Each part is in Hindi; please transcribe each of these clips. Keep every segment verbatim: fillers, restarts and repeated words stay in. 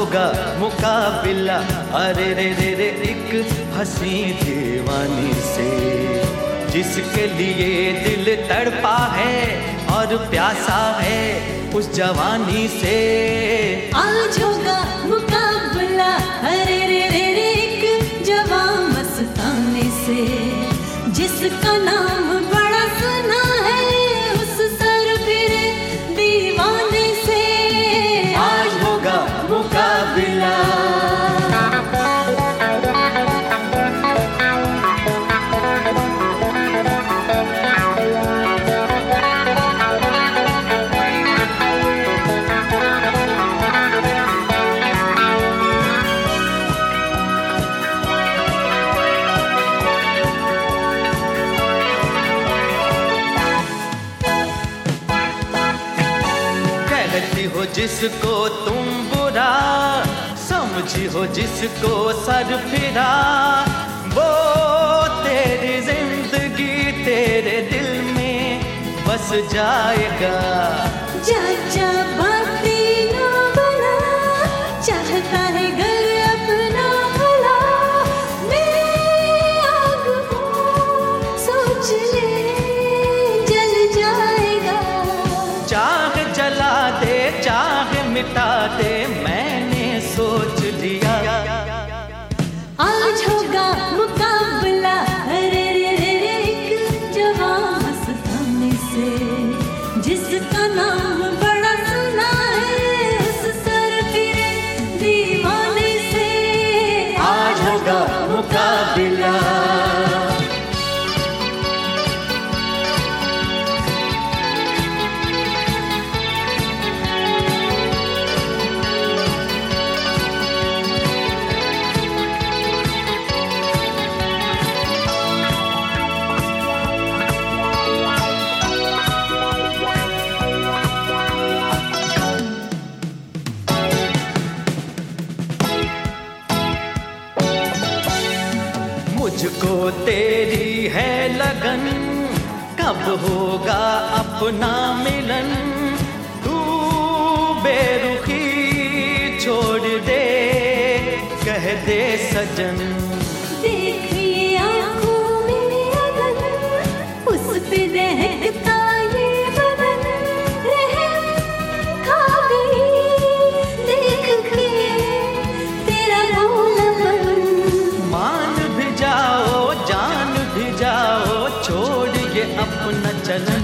होगा मुकाबिला अरे रे रे रे एक हंसी दीवानी से, जिसके लिए दिल तड़पा है और प्यासा है उस जवानी से। आज होगा मुकाबला अरे रे रे रे एक जवान मस्ताने से, जिसका नाम बड़ा सुना है उस सरफिरे दीवाने से। आज होगा मुकाबिला। हो जिसको तुम बुरा समझी हो, जिसको सर फिरा, वो तेरी जिंदगी तेरे दिल में बस जाएगा। जा जा बातें ना बना, चाहता है घर अपना भला, मैं आग हूँ सोच ले जल जाएगा। चाहे जला दे चाहे मिटा दे मैंने सोच लिया। आज होगा मुकाबला अरे रे रे रे एक जवान मस्ताने से, जिसका नाम बड़ा सुना है उस सरफिरे दीवाने से। आज होगा मुकाबिला। मुझको तेरी है लगन, कब होगा अपना मिलन, तू बेरुखी छोड़ दे कह दे सजन। देखिए आँखों में अगन, उस पे दहकता ये बदन, रहम खा गई देख के तेरा भोला बन। मान भी जाओ जान भी जाओ छोड़ ये अपना चलन।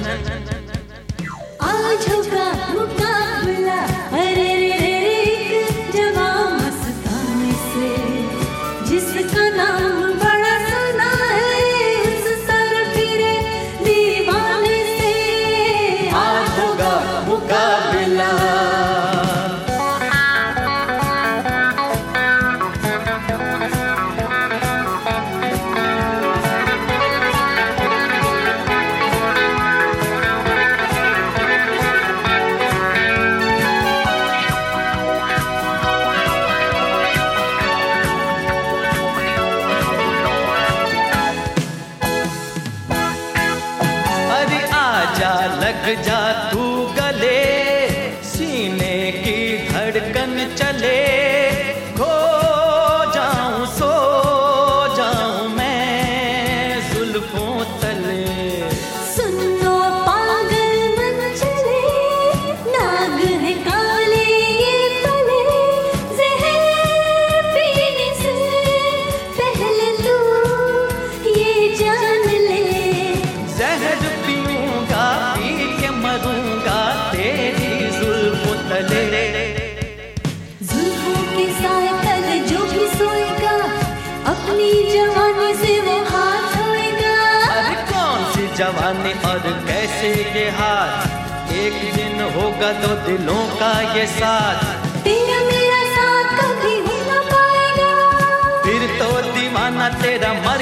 आज होगा मुकाबला अरे रे रे रे एक जवान मस्ताने से, जिसका नाम बड़ा सुना है उस सरफिरे दीवाने से। आज होगा मुकाबिला। लग जा तू गले, सीने की धड़कन चले, खो जाऊं सो जाऊं मैं जुल्फों तले। सुनो पागल मन चले, नाग है काले ये तले, जहर पीने से पहले तू ये जान ले। जहर पीऊंगा पी के मरूंगा तेरी जुल्फों तले। जुल्फों के साए तले जो भी सोएगा, अपनी जवानी से वो हाथ धोएगा। अरे कौन सी जवानी और कैसे ये हाथ, एक दिन होगा दो दिलों का ये साथ। तेरा मेरा साथ कभी हो ना पाएगा, फिर तो दीवाना तेरा